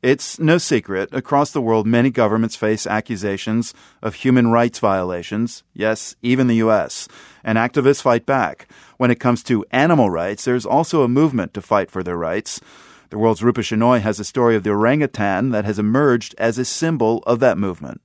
It's no secret. Across the world, many governments face accusations of human rights violations. Yes, even the U.S. And activists fight back. When it comes to animal rights, there's also a movement to fight for their rights. The world's Rupa Shenoy has a story of the orangutan that has emerged as a symbol of that movement.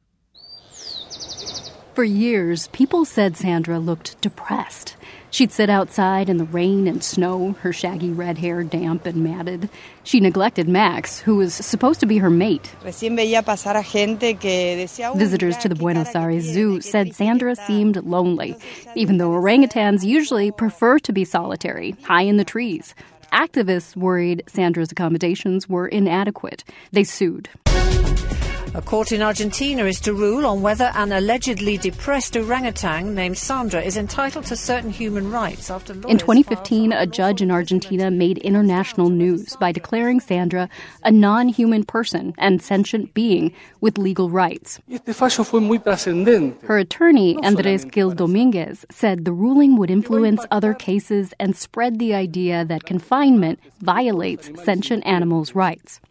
For years, people said Sandra looked depressed. She'd sit outside in the rain and snow, her shaggy red hair damp and matted. She neglected Max, who was supposed to be her mate. Visitors to the Buenos Aires Zoo said Sandra seemed lonely, even though orangutans usually prefer to be solitary, high in the trees. Activists worried Sandra's accommodations were inadequate. They sued. A court in Argentina is to rule on whether an allegedly depressed orangutan named Sandra is entitled to certain human rights after lawyers... In 2015, a judge in Argentina made international news by declaring Sandra a non-human person and sentient being with legal rights. Her attorney, Andrés Gil Domínguez, said the ruling would influence other cases and spread the idea that confinement violates sentient animals' rights.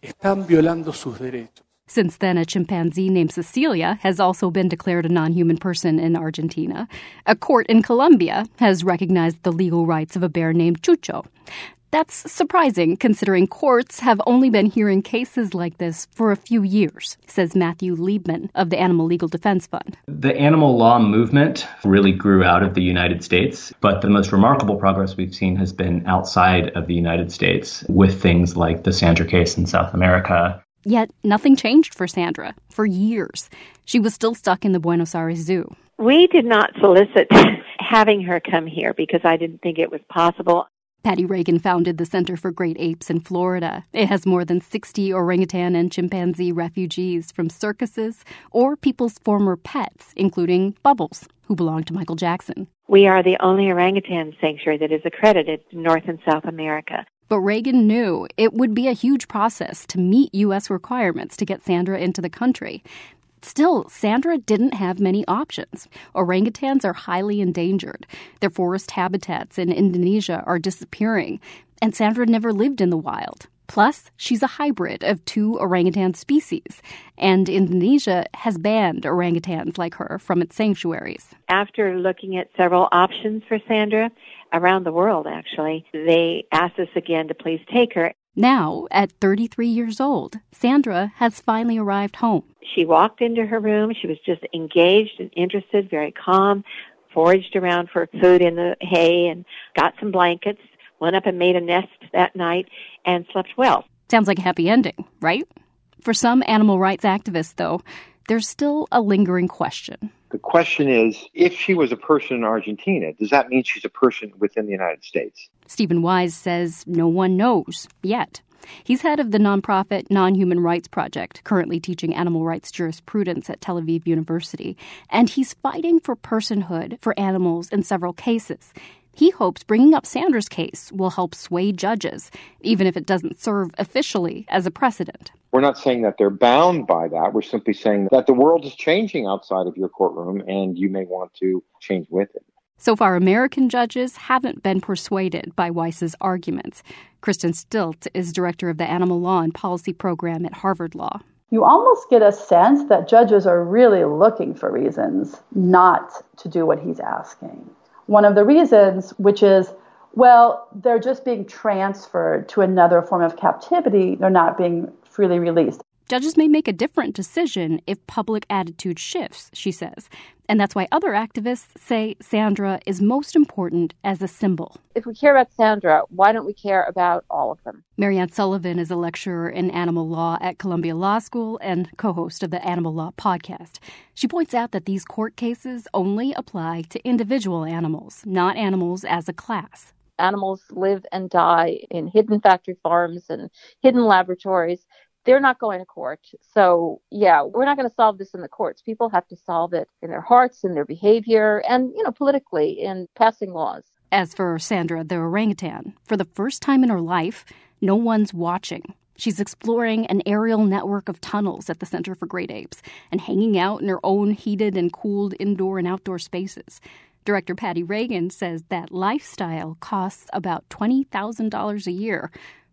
Since then, a chimpanzee named Cecilia has also been declared a non-human person in Argentina. A court in Colombia has recognized the legal rights of a bear named Chucho. That's surprising, considering courts have only been hearing cases like this for a few years, says Matthew Liebman of the Animal Legal Defense Fund. The animal law movement really grew out of the United States, but the most remarkable progress we've seen has been outside of the United States with things like the Sandra case in South America. Yet nothing changed for Sandra for years. She was still stuck in the Buenos Aires Zoo. We did not solicit having her come here because I didn't think it was possible. Patty Reagan founded the Center for Great Apes in Florida. It has more than 60 orangutan and chimpanzee refugees from circuses or people's former pets, including Bubbles, who belonged to Michael Jackson. We are the only orangutan sanctuary that is accredited in North and South America. But Reagan knew it would be a huge process to meet U.S. requirements to get Sandra into the country. Still, Sandra didn't have many options. Orangutans are highly endangered. Their forest habitats in Indonesia are disappearing, and Sandra never lived in the wild. Plus, she's a hybrid of two orangutan species, and Indonesia has banned orangutans like her from its sanctuaries. After looking at several options for Sandra, around the world actually, they asked us again to please take her. Now, at 33 years old, Sandra has finally arrived home. She walked into her room. She was just engaged and interested, very calm, foraged around for food in the hay and got some blankets, went up and made a nest that night, and slept well. Sounds like a happy ending, right? For some animal rights activists, though, there's still a lingering question. The question is, if she was a person in Argentina, does that mean she's a person within the United States? Stephen Wise says no one knows yet. He's head of the nonprofit Non-Human Rights Project, currently teaching animal rights jurisprudence at Tel Aviv University, and he's fighting for personhood for animals in several cases. He hopes bringing up Sandra's case will help sway judges, even if it doesn't serve officially as a precedent. We're not saying that they're bound by that. We're simply saying that the world is changing outside of your courtroom, and you may want to change with it. So far, American judges haven't been persuaded by Weiss's arguments. Kristen Stilt is director of the Animal Law and Policy Program at Harvard Law. You almost get a sense that judges are really looking for reasons not to do what he's asking. One of the reasons, which is, well, they're just being transferred to another form of captivity. They're not being freely released. Judges may make a different decision if public attitude shifts, she says. And that's why other activists say Sandra is most important as a symbol. If we care about Sandra, why don't we care about all of them? Marianne Sullivan is a lecturer in animal law at Columbia Law School and co-host of the Animal Law podcast. She points out that these court cases only apply to individual animals, not animals as a class. Animals live and die in hidden factory farms and hidden laboratories. They're not going to court. So, yeah, we're not going to solve this in the courts. People have to solve it in their hearts, in their behavior, and, politically in passing laws. As for Sandra, the orangutan, for the first time in her life, no one's watching. She's exploring an aerial network of tunnels at the Center for Great Apes and hanging out in her own heated and cooled indoor and outdoor spaces. Director Patty Reagan says that lifestyle costs about $20,000 a year.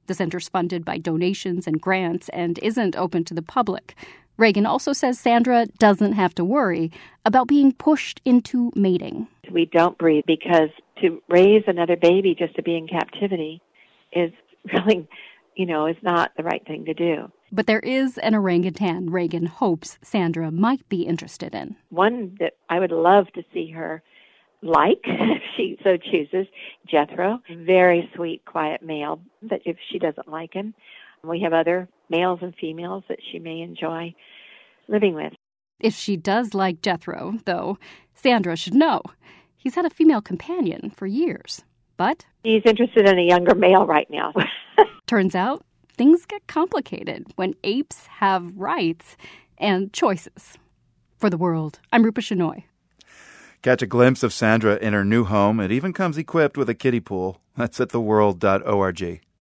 The center's funded by donations and grants and isn't open to the public. Reagan also says Sandra doesn't have to worry about being pushed into mating. We don't breed because to raise another baby just to be in captivity is really, is not the right thing to do. But there is an orangutan Reagan hopes Sandra might be interested in. One that I would love to see her like, if she so chooses, Jethro. Very sweet, quiet male, but if she doesn't like him, we have other males and females that she may enjoy living with. If she does like Jethro, though, Sandra should know. He's had a female companion for years, but he's interested in a younger male right now. Turns out, things get complicated when apes have rights and choices. For The World, I'm Rupa Shenoy. Catch a glimpse of Sandra in her new home. It even comes equipped with a kiddie pool. That's at theworld.org.